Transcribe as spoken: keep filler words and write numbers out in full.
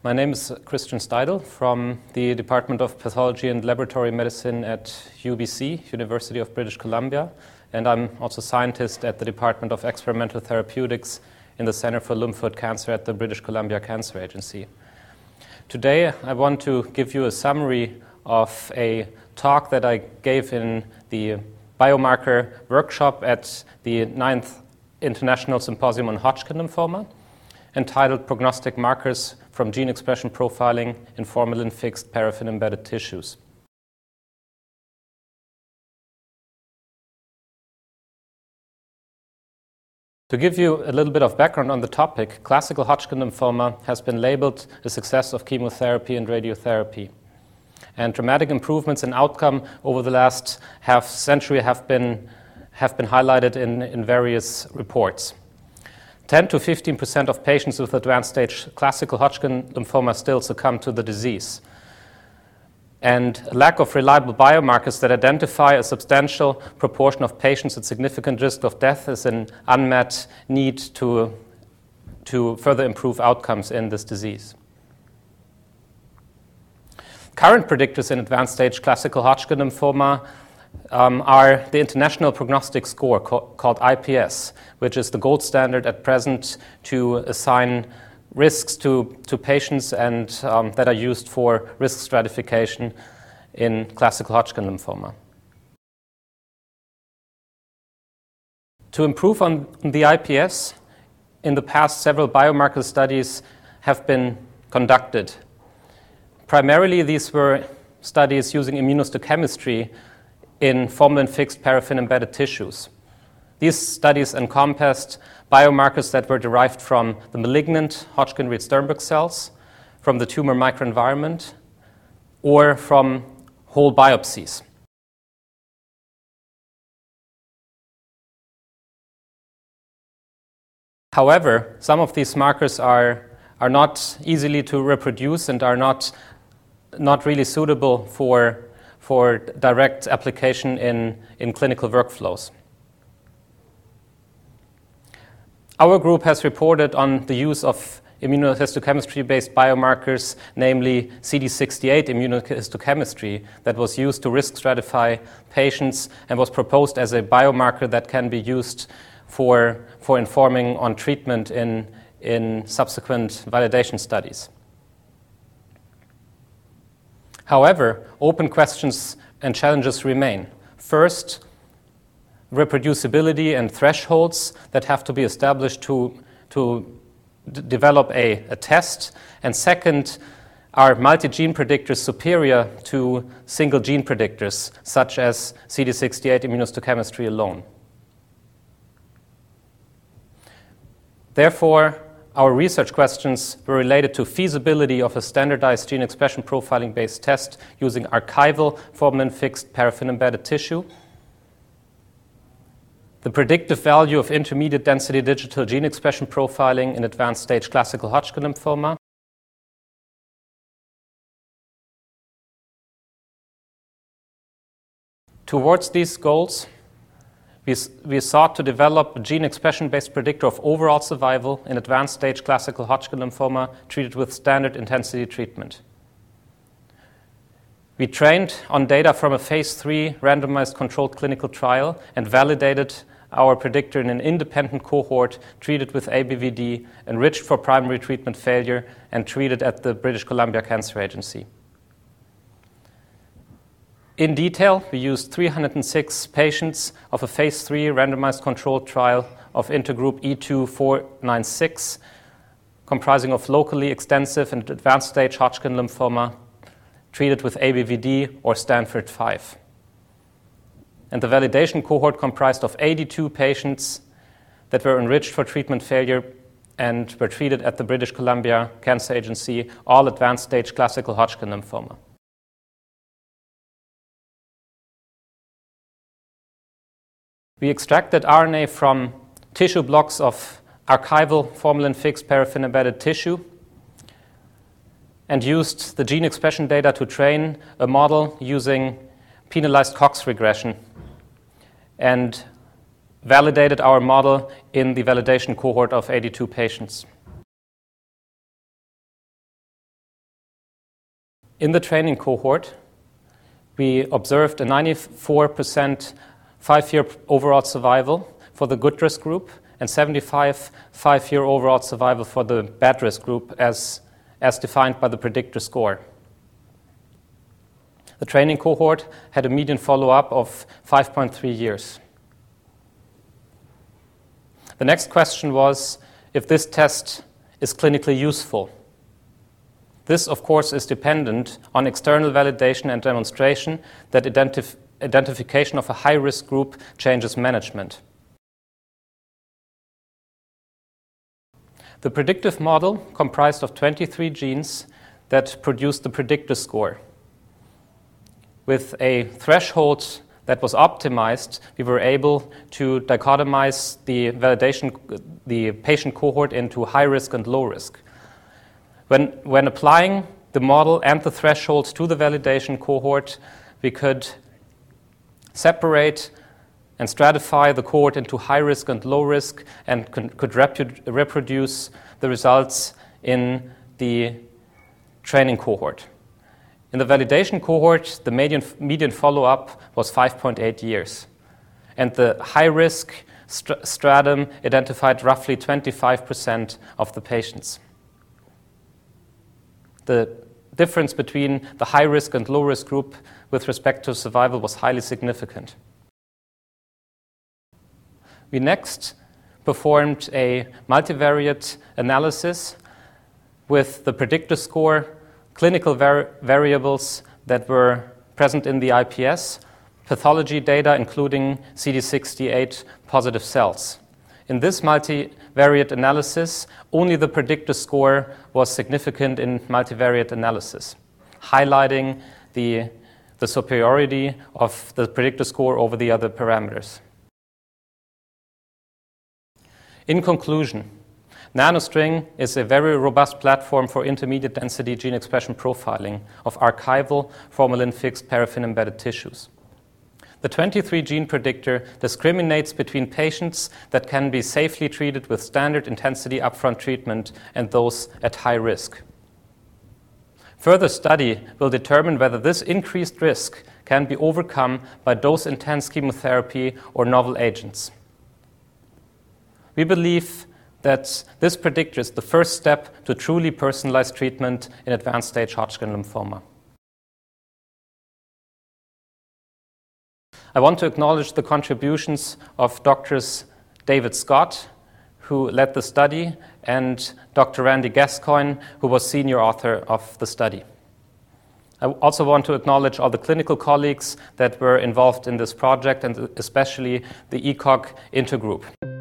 My name is Christian Steidl from the Department of Pathology and Laboratory Medicine at U B C, University of British Columbia, and I'm also a scientist at the Department of Experimental Therapeutics in the Center for Lymphoid Cancer at the British Columbia Cancer Agency. Today, I want to give you a summary of a talk that I gave in the biomarker workshop at the ninth International Symposium on Hodgkin lymphoma, entitled Prognostic Markers from Gene Expression Profiling in Formalin-Fixed Paraffin-Embedded Tissues. To give you a little bit of background on the topic, classical Hodgkin lymphoma has been labeled a success of chemotherapy and radiotherapy. And dramatic improvements in outcome over the last half century have been, have been highlighted in, in various reports. ten to fifteen percent of patients with advanced stage classical Hodgkin lymphoma still succumb to the disease. And a lack of reliable biomarkers that identify a substantial proportion of patients at significant risk of death is an unmet need to, to further improve outcomes in this disease. Current predictors in advanced stage classical Hodgkin lymphoma Um, are the International Prognostic Score co- called I P S, which is the gold standard at present to assign risks to, to patients and um, that are used for risk stratification in classical Hodgkin lymphoma. To improve on the I P S, in the past several biomarker studies have been conducted. Primarily these were studies using immunohistochemistry in formalin-fixed paraffin-embedded tissues. These studies encompassed biomarkers that were derived from the malignant Hodgkin-Reed-Sternberg cells, from the tumor microenvironment, or from whole biopsies. However, some of these markers are, are not easily to reproduce and are not, not really suitable for for direct application in, in clinical workflows. Our group has reported on the use of immunohistochemistry-based biomarkers, namely C D sixty-eight immunohistochemistry, that was used to risk stratify patients and was proposed as a biomarker that can be used for, for informing on treatment in, in subsequent validation studies. However, open questions and challenges remain. First, reproducibility and thresholds that have to be established to, to d- develop a, a test. And second, are multi-gene predictors superior to single gene predictors, such as C D sixty-eight immunohistochemistry alone? Therefore, our research questions were related to feasibility of a standardized gene expression profiling-based test using archival formalin-fixed paraffin-embedded tissue, the predictive value of intermediate density digital gene expression profiling in advanced stage classical Hodgkin lymphoma, towards these goals, We, we sought to develop a gene expression-based predictor of overall survival in advanced stage classical Hodgkin lymphoma treated with standard intensity treatment. We trained on data from a phase three randomized controlled clinical trial and validated our predictor in an independent cohort treated with A B V D, enriched for primary treatment failure, and treated at the British Columbia Cancer Agency. In detail, we used three hundred six patients of a phase three randomized controlled trial of intergroup E two four nine six, comprising of locally extensive and advanced stage Hodgkin lymphoma treated with A B V D or Stanford five. And the validation cohort comprised of eighty-two patients that were enriched for treatment failure and were treated at the British Columbia Cancer Agency, all advanced stage classical Hodgkin lymphoma. We extracted R N A from tissue blocks of archival formalin-fixed paraffin-embedded tissue and used the gene expression data to train a model using penalized Cox regression and validated our model in the validation cohort of eighty-two patients. In the training cohort, we observed a ninety-four percent five-year overall survival for the good risk group and seventy-five five-year overall survival for the bad risk group as, as defined by the predictor score. The training cohort had a median follow-up of five point three years. The next question was if this test is clinically useful. This, of course, is dependent on external validation and demonstration that identif- identification of a high-risk group changes management. The predictive model comprised of twenty-three genes that produced the predictor score. With a threshold that was optimized, we were able to dichotomize the validation, the patient cohort into high risk and low risk. When, when applying the model and the thresholds to the validation cohort, we could separate and stratify the cohort into high risk and low risk and con- could repu- reproduce the results in the training cohort. In the validation cohort, the median, median follow-up was five point eight years. And the high-risk st- stratum identified roughly twenty-five percent of the patients. The difference between the high-risk and low-risk group with respect to survival was highly significant. We next performed a multivariate analysis with the predictor score, clinical var- variables that were present in the I P S, pathology data including C D sixty-eight positive cells. In this multivariate analysis, only the predictor score was significant in multivariate analysis, highlighting the, the superiority of the predictor score over the other parameters. In conclusion, NanoString is a very robust platform for intermediate density gene expression profiling of archival formalin-fixed paraffin-embedded tissues. The twenty-three gene predictor discriminates between patients that can be safely treated with standard intensity upfront treatment and those at high risk. Further study will determine whether this increased risk can be overcome by dose-intense chemotherapy or novel agents. We believe that this predictor is the first step to truly personalized treatment in advanced stage Hodgkin lymphoma. I want to acknowledge the contributions of Doctors David Scott, who led the study, and Doctor Randy Gascoigne, who was senior author of the study. I also want to acknowledge all the clinical colleagues that were involved in this project, and especially the E C O G intergroup.